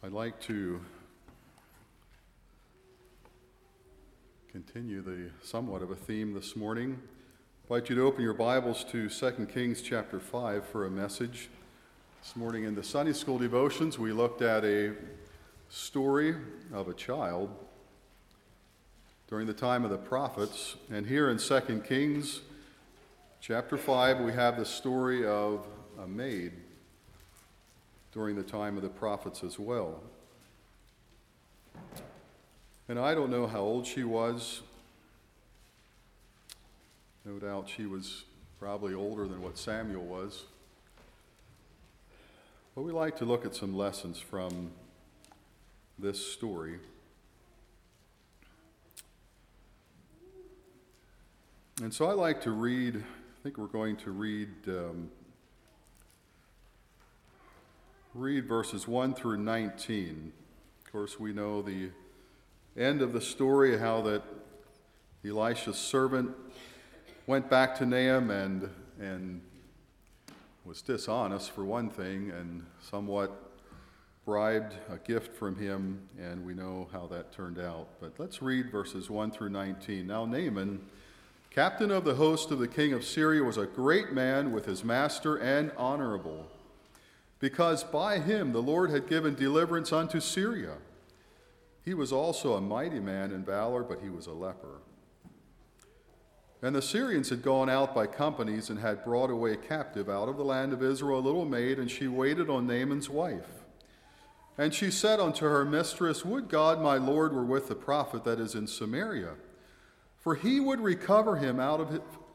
I'd like to continue the somewhat of a theme this morning. I'd like you to open your Bibles to 2 Kings chapter 5 for a message. This morning in the Sunday school devotions, we looked at a story of a child during the time of the prophets. And here in 2 Kings chapter 5, we have the story of a maid during the time of the prophets as well. And I don't know how old she was. No doubt she was probably older than what Samuel was. But we like to look at some lessons from this story. And so I like to read, I think we're going to read verses 1 through 19. Of course, we know the end of the story, how that Elisha's servant went back to Nahum and was dishonest for one thing, and somewhat bribed a gift from him, and we know how that turned out. But let's read verses 1 through 19. Now Naaman, captain of the host of the king of Syria, was a great man with his master and honorable, because by him the Lord had given deliverance unto Syria. He was also a mighty man in valor, but he was a leper. And the Syrians had gone out by companies and had brought away captive out of the land of Israel a little maid, and she waited on Naaman's wife. And she said unto her mistress, Would God my Lord were with the prophet that is in Samaria, for he would recover him of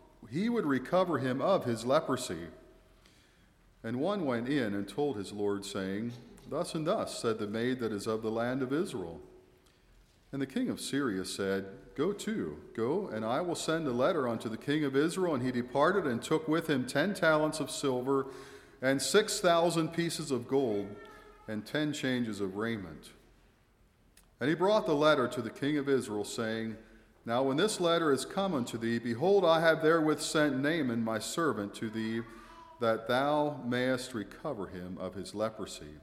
his leprosy. And one went in and told his Lord, saying, Thus and thus said the maid that is of the land of Israel. And the king of Syria said, Go, and I will send a letter unto the king of Israel. And he departed and took with him 10 talents of silver and 6,000 pieces of gold and 10 changes of raiment. And he brought the letter to the king of Israel, saying, Now when this letter is come unto thee, behold, I have therewith sent Naaman my servant to thee, that thou mayest recover him of his leprosy.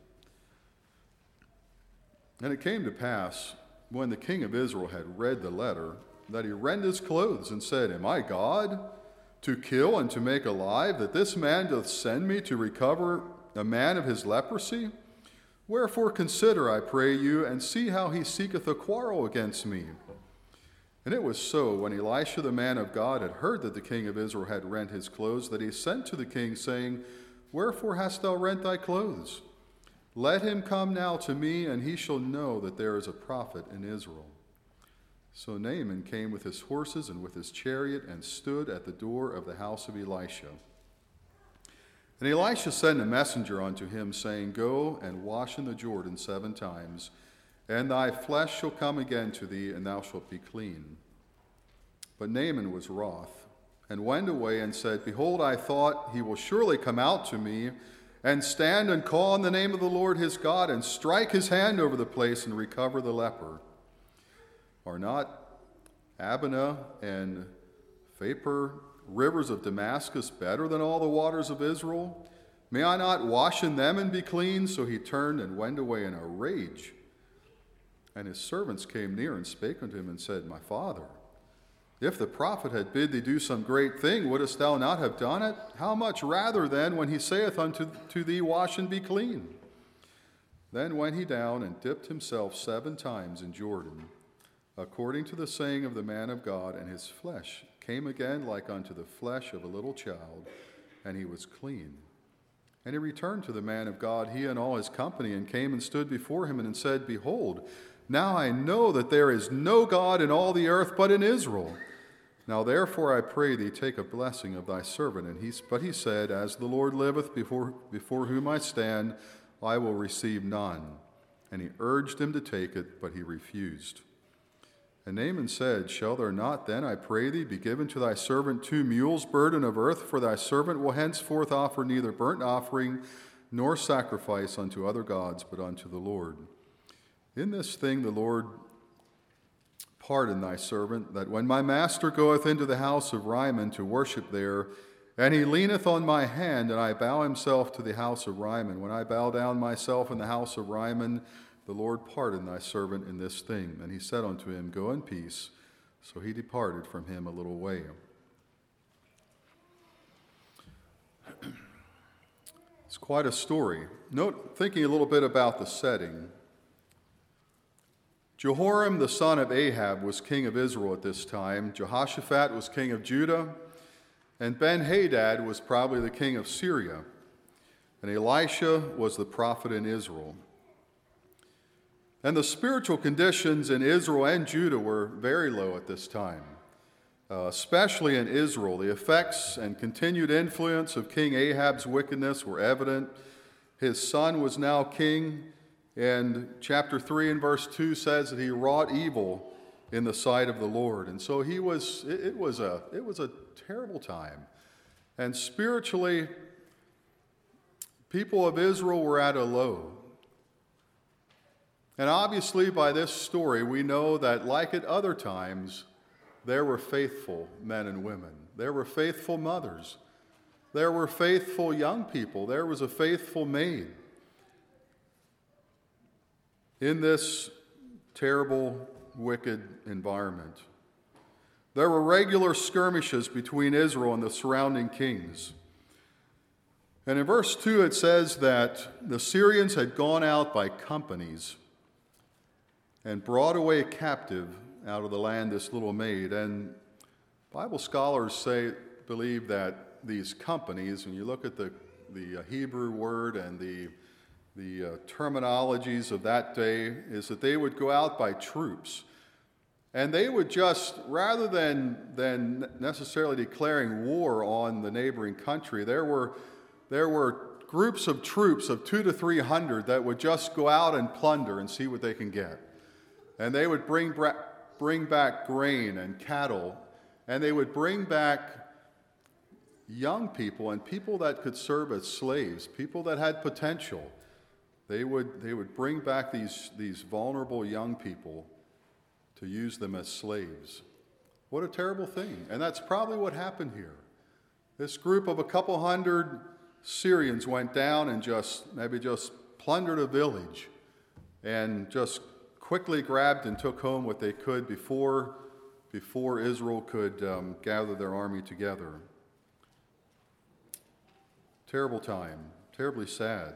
And it came to pass, when the king of Israel had read the letter, that he rent his clothes and said, Am I God, to kill and to make alive, that this man doth send me to recover a man of his leprosy? Wherefore consider, I pray you, and see how he seeketh a quarrel against me. And it was so, when Elisha the man of God had heard that the king of Israel had rent his clothes, that he sent to the king, saying, Wherefore hast thou rent thy clothes? Let him come now to me, and he shall know that there is a prophet in Israel. So Naaman came with his horses and with his chariot, and stood at the door of the house of Elisha. And Elisha sent a messenger unto him, saying, Go and wash in the Jordan 7 times, and thy flesh shall come again to thee, and thou shalt be clean. But Naaman was wroth, and went away and said, Behold, I thought he will surely come out to me, and stand and call on the name of the Lord his God, and strike his hand over the place, and recover the leper. Are not Abana and Pharpar, rivers of Damascus, better than all the waters of Israel? May I not wash in them and be clean? So he turned and went away in a rage. And his servants came near and spake unto him and said, My father, if the prophet had bid thee do some great thing, wouldest thou not have done it? How much rather then when he saith unto thee, Wash and be clean? Then went he down and dipped himself 7 times in Jordan, according to the saying of the man of God, and his flesh came again like unto the flesh of a little child, and he was clean. And he returned to the man of God, he and all his company, and came and stood before him, and said, Behold, now I know that there is no God in all the earth but in Israel. Now therefore I pray thee, take a blessing of thy servant. But he said, As the Lord liveth, before whom I stand, I will receive none. And he urged him to take it, but he refused. And Naaman said, Shall there not then, I pray thee, be given to thy servant 2 mules' burden of earth? For thy servant will henceforth offer neither burnt offering nor sacrifice unto other gods, but unto the Lord. In this thing the Lord pardon thy servant, that when my master goeth into the house of Rimmon to worship there, and he leaneth on my hand, and I bow himself to the house of Rimmon, when I bow down myself in the house of Rimmon, the Lord pardon thy servant in this thing. And he said unto him, Go in peace. So he departed from him a little way. It's quite a story. Thinking a little bit about the setting. Jehoram, the son of Ahab, was king of Israel at this time. Jehoshaphat was king of Judah. And Ben-Hadad was probably the king of Syria. And Elisha was the prophet in Israel. And the spiritual conditions in Israel and Judah were very low at this time. Especially in Israel, the effects and continued influence of King Ahab's wickedness were evident. His son was now king, and chapter 3 and verse 2 says that he wrought evil in the sight of the Lord. And so it was a terrible time. And spiritually, people of Israel were at a low. And obviously, by this story, we know that, like at other times, there were faithful men and women. There were faithful mothers. There were faithful young people. There was a faithful maid. In this terrible, wicked environment, there were regular skirmishes between Israel and the surrounding kings. And in verse 2, it says that the Syrians had gone out by companies and brought away captive out of the land this little maid. And Bible scholars believe that these companies, when you look at the Hebrew word and the terminologies of that day, is that they would go out by troops. And they would just, rather than necessarily declaring war on the neighboring country, there were groups of troops of 200 to 300 that would just go out and plunder and see what they can get. And they would bring back grain and cattle, and they would bring back young people and people that could serve as slaves, people that had potential. They would bring back these vulnerable young people to use them as slaves. What a terrible thing. And that's probably what happened here. This group of a couple hundred Syrians went down and just plundered a village and just quickly grabbed and took home what they could before Israel could gather their army together. Terrible time, terribly sad.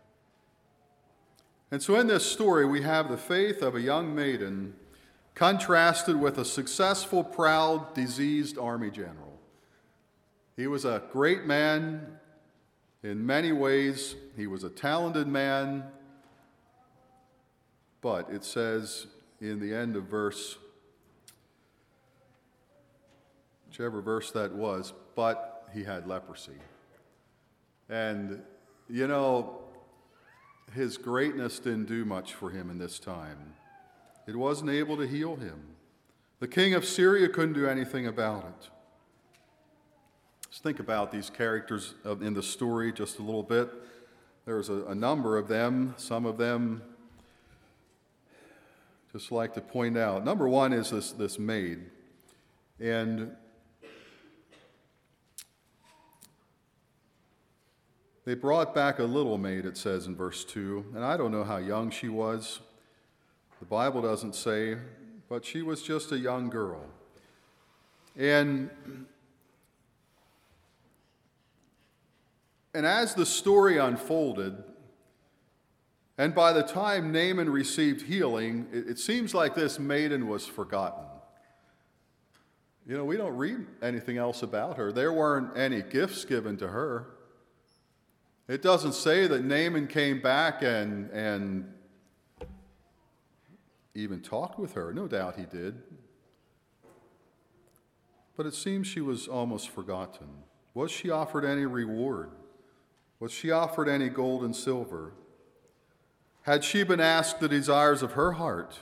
And so in this story, we have the faith of a young maiden contrasted with a successful, proud, diseased army general. He was a great man in many ways. He was a talented man. But it says in the end of whichever verse that was, but he had leprosy. And, his greatness didn't do much for him in this time. It wasn't able to heal him. The king of Syria couldn't do anything about it. Let's think about these characters in the story just a little bit. There's a number of them. Some of them just like to point out. Number one is this maid. And they brought back a little maid, it says in verse 2. And I don't know how young she was. The Bible doesn't say, but she was just a young girl. And as the story unfolded, and by the time Naaman received healing, it seems like this maiden was forgotten. We don't read anything else about her. There weren't any gifts given to her. It doesn't say that Naaman came back and even talked with her. No doubt he did. But it seems she was almost forgotten. Was she offered any reward? Was she offered any gold and silver? Had she been asked the desires of her heart?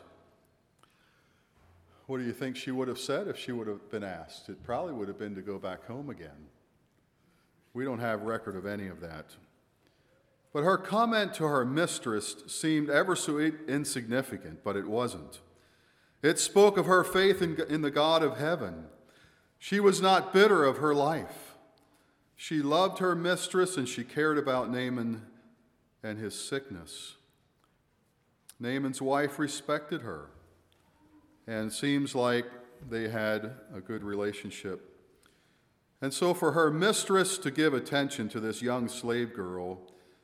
What do you think she would have said if she would have been asked? It probably would have been to go back home again. We don't have record of any of that. But her comment to her mistress seemed ever so insignificant, but it wasn't. It spoke of her faith in the God of heaven. She was not bitter of her life. She loved her mistress and she cared about Naaman and his sickness. Naaman's wife respected her, and it seems like they had a good relationship. And so for her mistress to give attention to this young slave girl,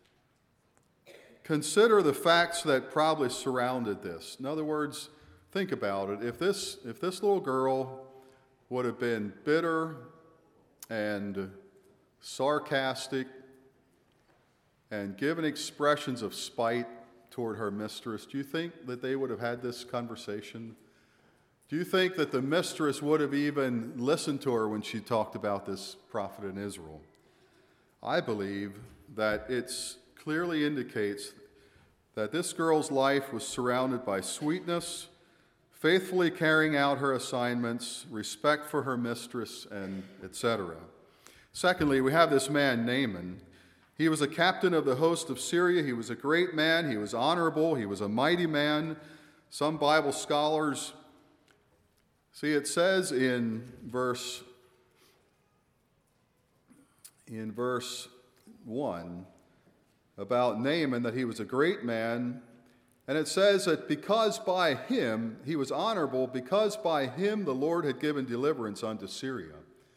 consider the facts that probably surrounded this. In other words, think about it. If this little girl would have been bitter and sarcastic and given expressions of spite toward her mistress, do you think that they would have had this conversation? Do you think that the mistress would have even listened to her when she talked about this prophet in Israel? I believe that it clearly indicates that this girl's life was surrounded by sweetness, faithfully carrying out her assignments, respect for her mistress, and etc. Secondly, we have this man, Naaman. He was a captain of the host of Syria. He was a great man. He was honorable. He was a mighty man. Some Bible scholars, see, it says in verse 1 about Naaman that he was a great man, and it says that because by him he was honorable, because by him the Lord had given deliverance unto Syria.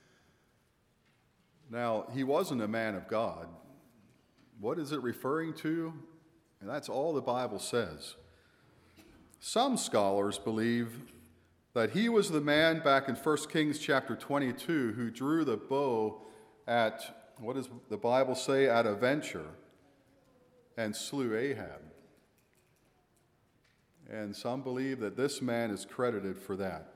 Now, he wasn't a man of God. What is it referring to? And that's all the Bible says. Some scholars believe that he was the man back in 1 Kings chapter 22 who drew the bow at, what does the Bible say, at a venture and slew Ahab. And some believe that this man is credited for that.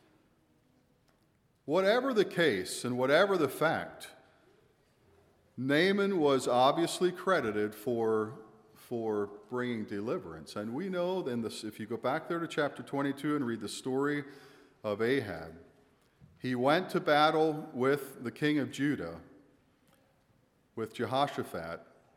Whatever the case and whatever the fact, Naaman was obviously credited for bringing deliverance. And we know, if you go back there to chapter 22 and read the story of Ahab, he went to battle with the king of Judah, with Jehoshaphat,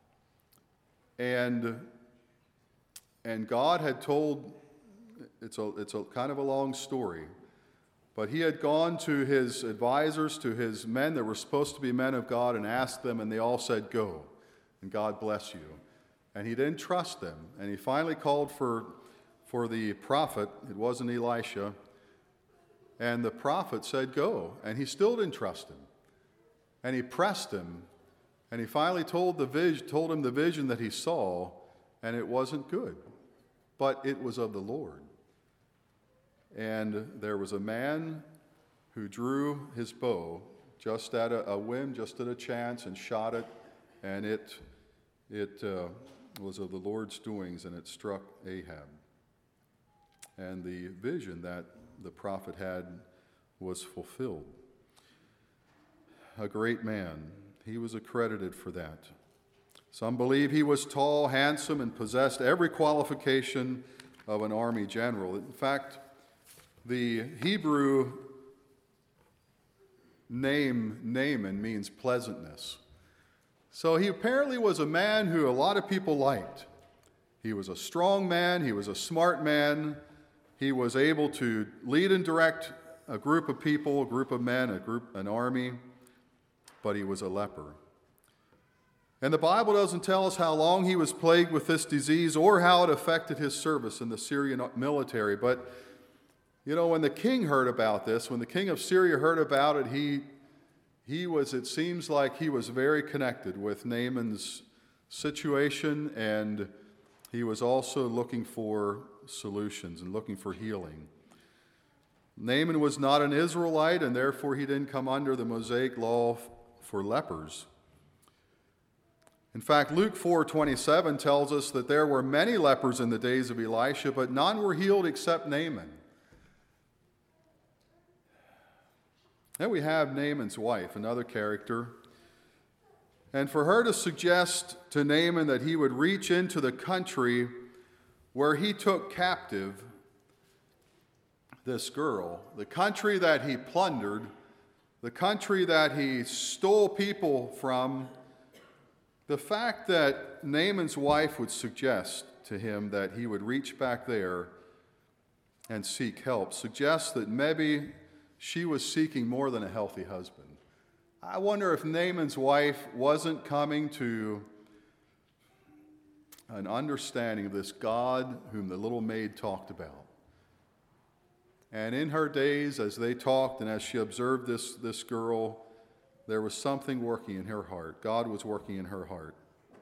and God had told, it's a kind of a long story, but he had gone to his advisors, to his men that were supposed to be men of God, and asked them, and they all said, "Go, and God bless you." And he didn't trust them. And he finally called for the prophet. It wasn't Elisha. And the prophet said, "Go." And he still didn't trust him. And he pressed him. And he finally told him the vision that he saw, and it wasn't good. But it was of the Lord. And there was a man who drew his bow just at a whim, just at a chance, and shot it. And it was of the Lord's doings, and it struck Ahab. And the vision that the prophet had was fulfilled. A great man. He was accredited for that. Some believe he was tall, handsome, and possessed every qualification of an army general. In fact, the Hebrew name Naaman means pleasantness. So he apparently was a man who a lot of people liked. He was a strong man. He was a smart man. He was able to lead and direct a group of people, a group of men, an army, but he was a leper. And the Bible doesn't tell us how long he was plagued with this disease or how it affected his service in the Syrian military. But, when the king heard about this, when the king of Syria heard about it, it seems like he was very connected with Naaman's situation, and he was also looking for solutions and looking for healing. Naaman was not an Israelite, and therefore he didn't come under the Mosaic law for lepers. In fact, Luke 4:27 tells us that there were many lepers in the days of Elisha, but none were healed except Naaman. Then we have Naaman's wife, another character. And for her to suggest to Naaman that he would reach into the country where he took captive this girl, the country that he plundered, the country that he stole people from, the fact that Naaman's wife would suggest to him that he would reach back there and seek help suggests that maybe she was seeking more than a healthy husband. I wonder if Naaman's wife wasn't coming to an understanding of this God whom the little maid talked about. And in her days, as they talked and as she observed this girl, there was something working in her heart. God was working in her heart.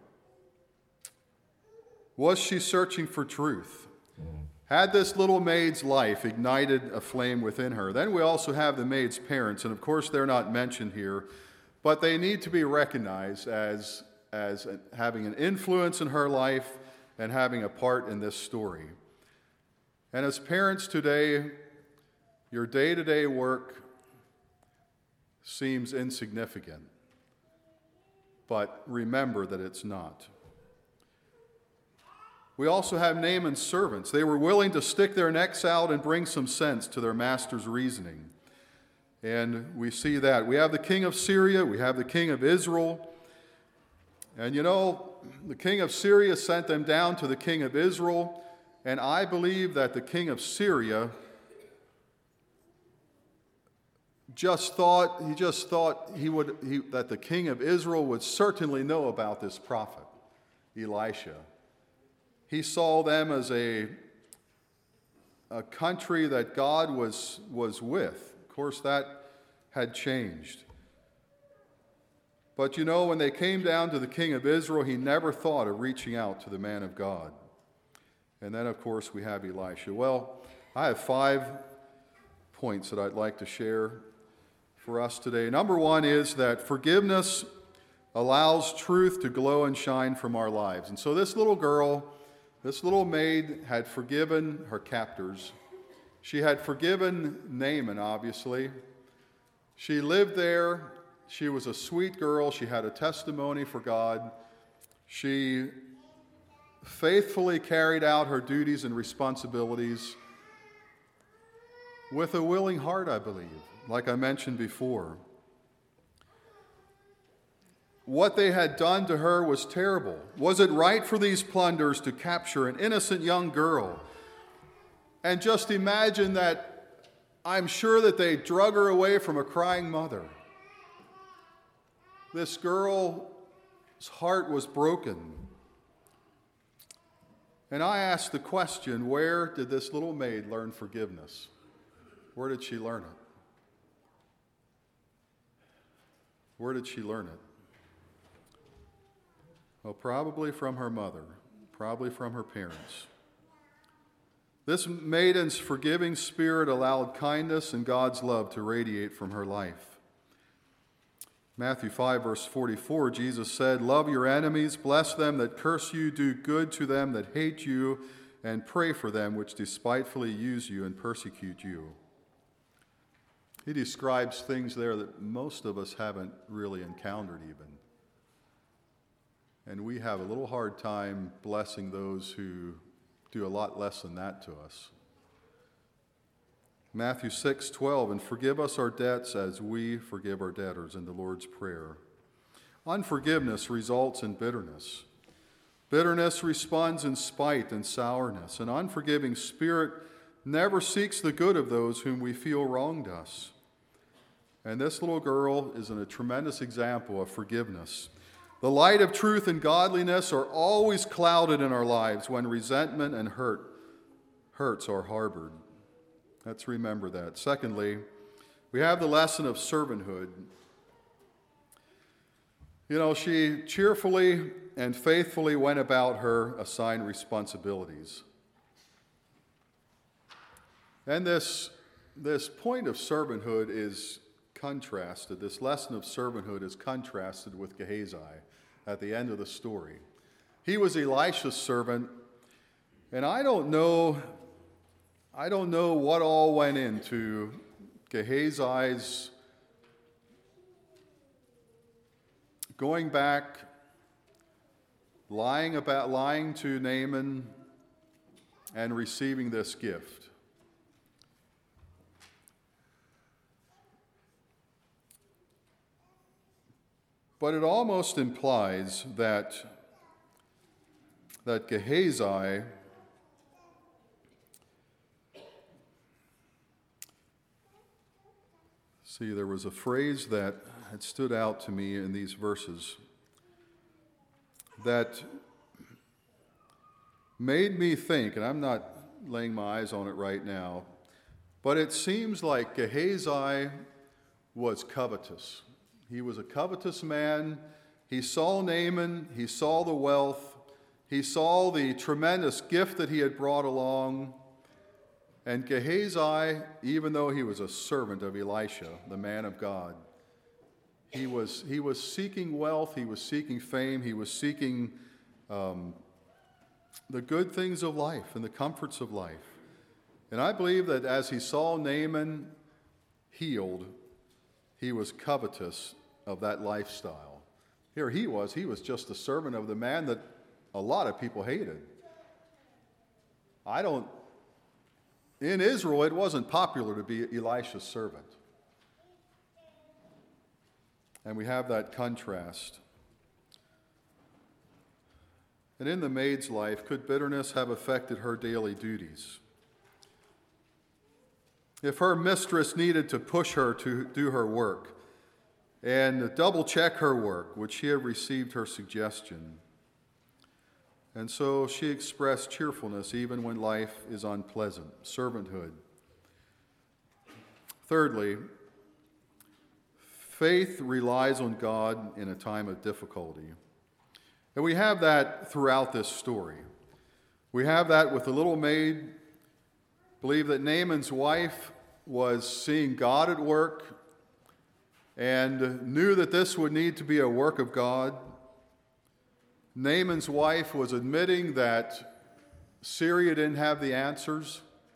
Was she searching for truth? Had this little maid's life ignited a flame within her? Then we also have the maid's parents, and of course they're not mentioned here, but they need to be recognized as having an influence in her life and having a part in this story. And as parents today, your day-to-day work seems insignificant, but remember that it's not. We also have Naaman's servants. They were willing to stick their necks out and bring some sense to their master's reasoning. And we see that. We have the king of Syria, we have the king of Israel. And you know, the king of Syria sent them down to the king of Israel, and I believe that the king of Syria just thought that the king of Israel would certainly know about this prophet, Elisha. He saw them as a country that God was with. Of course, that had changed. But you know, when they came down to the king of Israel, he never thought of reaching out to the man of God. And then, of course, we have Elisha. Well, I have 5 points that I'd like to share for us today. Number 1 is that forgiveness allows truth to glow and shine from our lives. And so this little girl, this little maid, had forgiven her captors. She had forgiven Naaman, obviously. She lived there. She was a sweet girl. She had a testimony for God. She faithfully carried out her duties and responsibilities with a willing heart, I believe, like I mentioned before. What they had done to her was terrible. Was it right for these plunderers to capture an innocent young girl? And just imagine that, I'm sure that they drug her away from a crying mother. This girl's heart was broken. And I asked the question, where did this little maid learn forgiveness? Where did she learn it? Where did she learn it? Well, probably from her mother, probably from her parents. This maiden's forgiving spirit allowed kindness and God's love to radiate from her life. Matthew 5, verse 44, Jesus said, "Love your enemies, bless them that curse you, do good to them that hate you, and pray for them which despitefully use you and persecute you." He describes things there that most of us haven't really encountered even. And we have a little hard time blessing those who do a lot less than that to us. Matthew 6:12, "And forgive us our debts as we forgive our debtors," in the Lord's Prayer. Unforgiveness results in bitterness. Bitterness responds in spite and sourness. An unforgiving spirit never seeks the good of those whom we feel wronged us. And this little girl is a tremendous example of forgiveness. The light of truth and godliness are always clouded in our lives when resentment and hurts are harbored. Let's remember that. Secondly, we have the lesson of servanthood. You know, she cheerfully and faithfully went about her assigned responsibilities. And this point of servanthood is contrasted. This lesson of servanthood is contrasted with Gehazi at the end of the story. He was Elisha's servant, and I don't know what all went into Gehazi's going back, lying to Naaman, and receiving this gift. But it almost implies that Gehazi there was a phrase that had stood out to me in these verses, that made me think, and I'm not laying my eyes on it right now, but it seems like Gehazi was covetous. He was a covetous man. He saw Naaman, he saw the wealth, he saw the tremendous gift that he had brought along. And Gehazi, even though he was a servant of Elisha, the man of God, he was seeking wealth, he was seeking fame, he was seeking the good things of life and the comforts of life. And I believe that as he saw Naaman healed, he was covetous of that lifestyle. Here he was just a servant of the man that a lot of people hated. In Israel, it wasn't popular to be Elisha's servant. And we have that contrast. And in the maid's life, could bitterness have affected her daily duties? If her mistress needed to push her to do her work and double check her work, would she have received her suggestion? And so she expressed cheerfulness even when life is unpleasant, servanthood. Thirdly, faith relies on God in a time of difficulty. And we have that throughout this story. We have that with the little maid. Believe that Naaman's wife was seeing God at work and knew that this would need to be a work of God. Naaman's wife was admitting that Syria didn't have the answers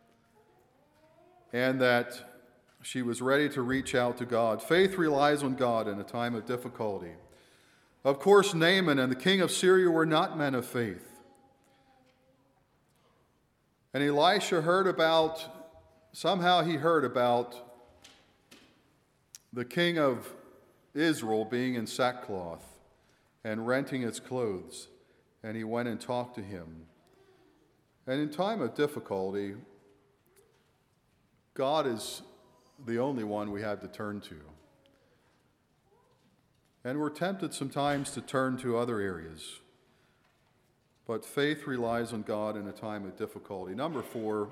and that she was ready to reach out to God. Faith relies on God in a time of difficulty. Of course, Naaman and the king of Syria were not men of faith. And Elisha somehow he heard about the king of Israel being in sackcloth and renting his clothes, and he went and talked to him. And in time of difficulty, God is the only one we have to turn to. And we're tempted sometimes to turn to other areas. But faith relies on God in a time of difficulty. Number 4,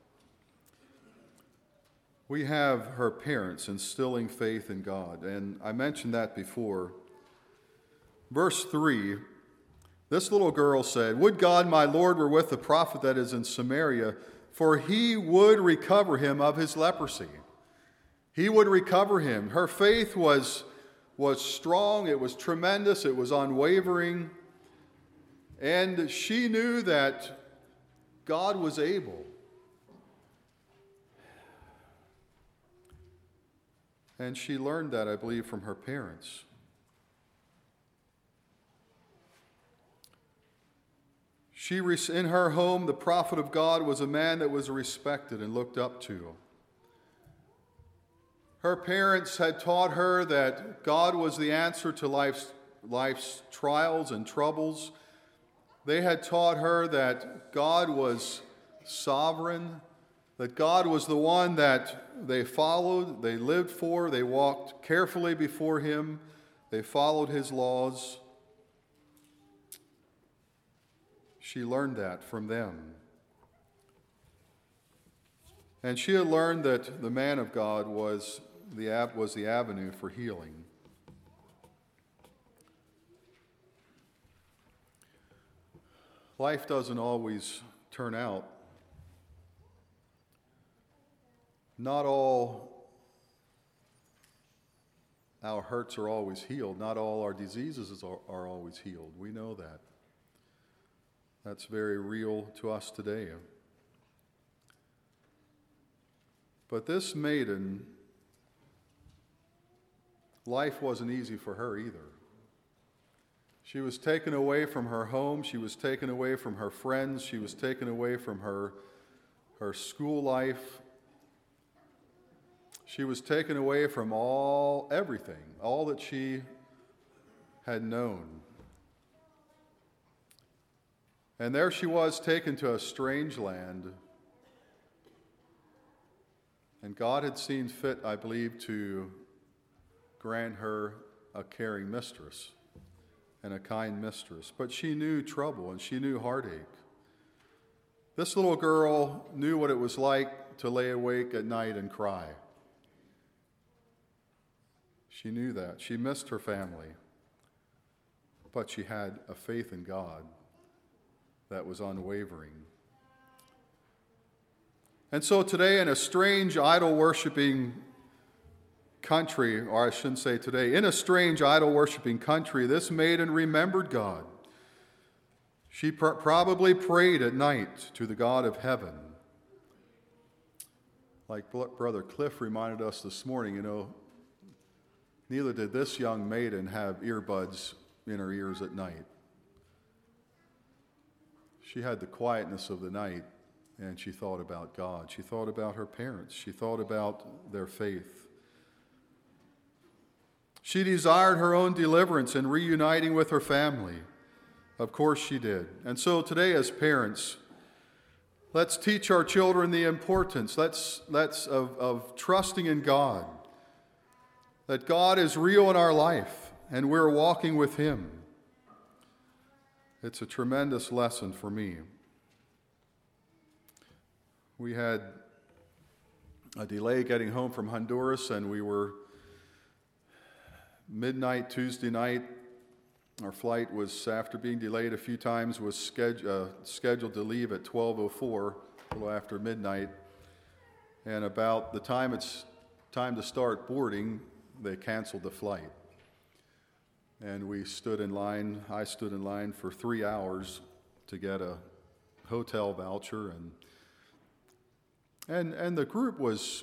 we have her parents instilling faith in God. And I mentioned that before. Verse 3, this little girl said, "Would God my Lord were with the prophet that is in Samaria, for he would recover him of his leprosy." He would recover him. Her faith was strong, it was tremendous, it was unwavering. And she knew that God was able. And she learned that, I believe, from her parents. In her home, the prophet of God was a man that was respected and looked up to. Her parents had taught her that God was the answer to life's trials and troubles. They had taught her that God was sovereign, that God was the one that they followed, they lived for, they walked carefully before him, they followed his laws. She learned that from them. And she had learned that the man of God was the avenue for healing. Life doesn't always turn out. Not all our hurts are always healed. Not all our diseases are always healed. We know that. That's very real to us today. But this maiden, life wasn't easy for her either. She was taken away from her home. She was taken away from her friends. She was taken away from her school life. She was taken away from everything, all that she had known. And there she was, taken to a strange land. And God had seen fit, I believe, to grant her a caring mistress and a kind mistress. But she knew trouble and she knew heartache. This little girl knew what it was like to lay awake at night and cry. She knew that. She missed her family. But she had a faith in God that was unwavering. And so today, in a strange idol-worshiping country, or I shouldn't say today, in a strange idol-worshiping country, this maiden remembered God. She probably prayed at night to the God of heaven. Like Brother Cliff reminded us this morning, neither did this young maiden have earbuds in her ears at night. She had the quietness of the night, and she thought about God. She thought about her parents. She thought about their faith. She desired her own deliverance and reuniting with her family. Of course she did. And so today, as parents, let's teach our children the importance of trusting in God, that God is real in our life and we're walking with Him. It's a tremendous lesson for me. We had a delay getting home from Honduras, and we were midnight Tuesday night. Our flight was, after being delayed a few times, was scheduled to leave at 12:04, a little after midnight. And about the time it's time to start boarding, they canceled the flight. And I stood in line for 3 hours to get a hotel voucher. And the group was,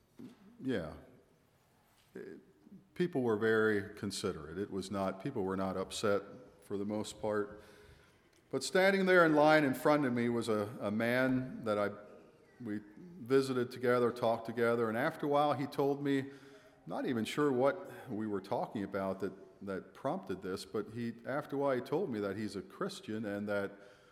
people were very considerate. People were not upset for the most part. But standing there in line in front of me was a man that we visited together, talked together, and after a while he told me, not even sure what we were talking about that prompted this, but after a while he told me that he's a Christian and that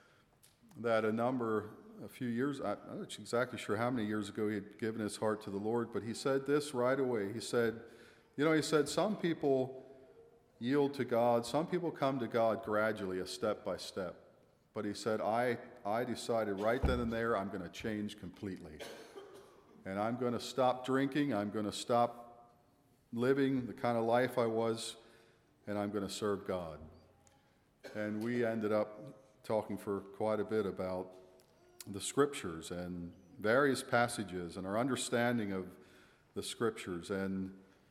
a few years, I'm not exactly sure how many years ago he had given his heart to the Lord, but he said this right away. He said, some people yield to God, some people come to God gradually, a step by step. But he said, I decided right then and there I'm going to change completely. And I'm going to stop drinking, I'm going to stop living the kind of life I was, and I'm going to serve God. And we ended up talking for quite a bit about the Scriptures and various passages and our understanding of the Scriptures. And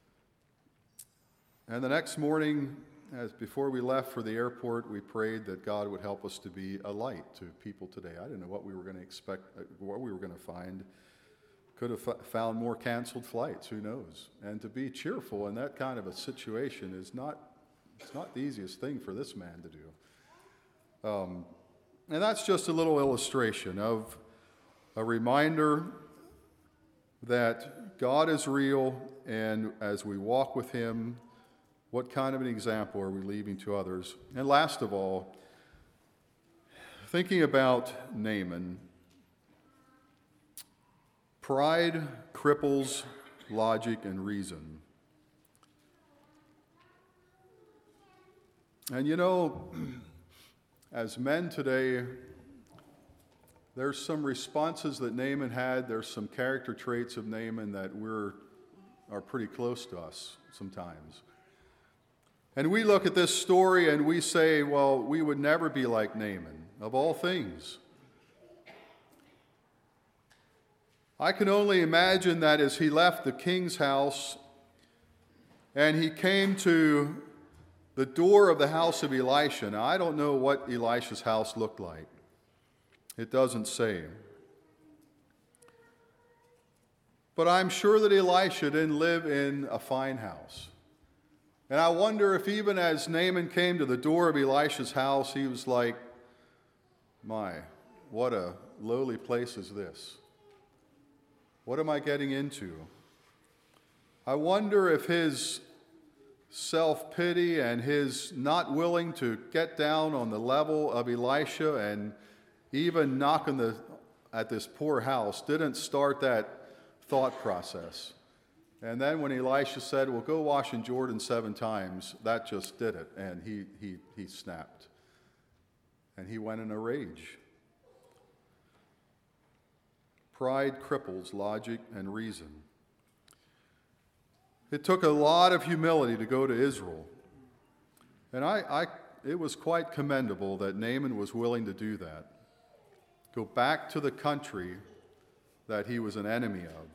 the next morning, before we left for the airport, we prayed that God would help us to be a light to people today. I didn't know what we were going to expect, what we were going to find. Could have found more canceled flights, who knows? And to be cheerful in that kind of a situation it's not the easiest thing for this man to do. And that's just a little illustration of a reminder that God is real, and as we walk with Him, what kind of an example are we leaving to others? And last of all, thinking about Naaman, pride cripples logic and reason. And as men today, there's some responses that Naaman had. There's some character traits of Naaman that are pretty close to us sometimes. And we look at this story and we say, well, we would never be like Naaman, of all things. I can only imagine that as he left the king's house and he came to the door of the house of Elisha. Now, I don't know what Elisha's house looked like. It doesn't say. But I'm sure that Elisha didn't live in a fine house. And I wonder if even as Naaman came to the door of Elisha's house, he was like, my, what a lowly place is this? What am I getting into? I wonder if his self-pity and his not willing to get down on the level of Elisha and even knock at this poor house didn't start that thought process. And then when Elisha said, well, go wash in Jordan 7 times, that just did it, and he snapped. And he went in a rage. Pride cripples logic and reason. It took a lot of humility to go to Israel. And it was quite commendable that Naaman was willing to do that. Go back to the country that he was an enemy of.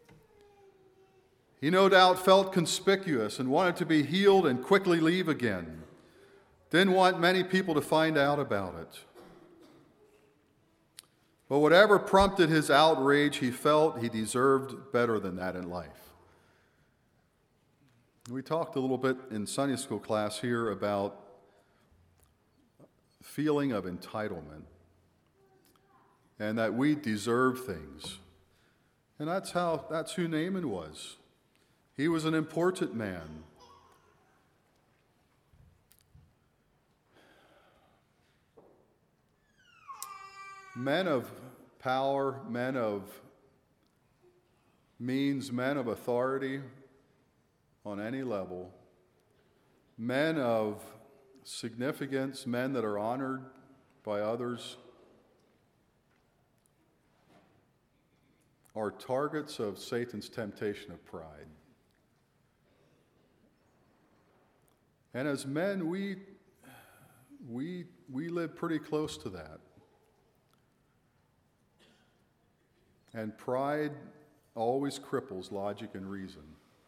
He no doubt felt conspicuous and wanted to be healed and quickly leave again. Didn't want many people to find out about it. But whatever prompted his outrage, he felt he deserved better than that in life. We talked a little bit in Sunday school class here about feeling of entitlement and that we deserve things. And that's who Naaman was. He was an important man. Men of power, men of means, men of authority on any level, men of significance, men that are honored by others, are targets of Satan's temptation of pride. And as men, we live pretty close to that. And pride always cripples logic and reason.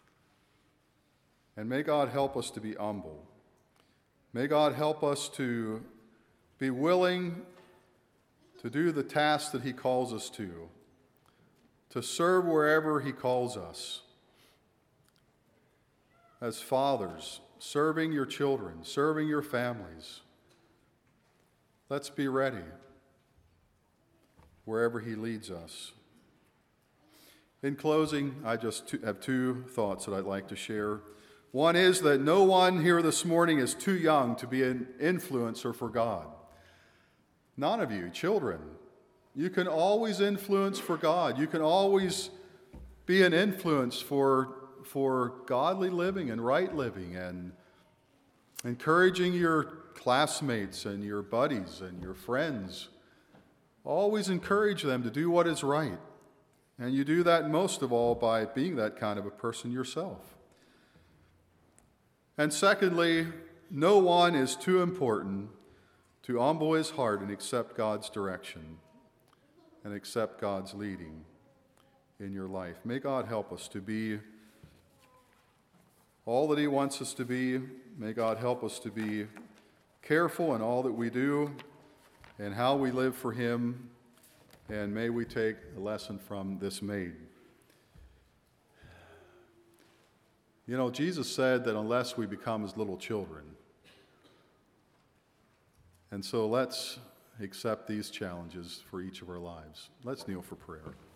And may God help us to be humble. May God help us to be willing to do the task that He calls us to serve wherever He calls us. As fathers, serving your children, serving your families. Let's be ready wherever He leads us. In closing, I just have two thoughts that I'd like to share. One is that no one here this morning is too young to be an influencer for God. None of you, children. You can always influence for God. You can always be an influence for godly living and right living and encouraging your classmates and your buddies and your friends. Always encourage them to do what is right. And you do that most of all by being that kind of a person yourself. And secondly, no one is too important to humble his heart and accept God's direction and accept God's leading in your life. May God help us to be all that He wants us to be. May God help us to be careful in all that we do and how we live for Him. And may we take a lesson from this maid. You know, Jesus said that unless we become as little children. And so let's accept these challenges for each of our lives. Let's kneel for prayer.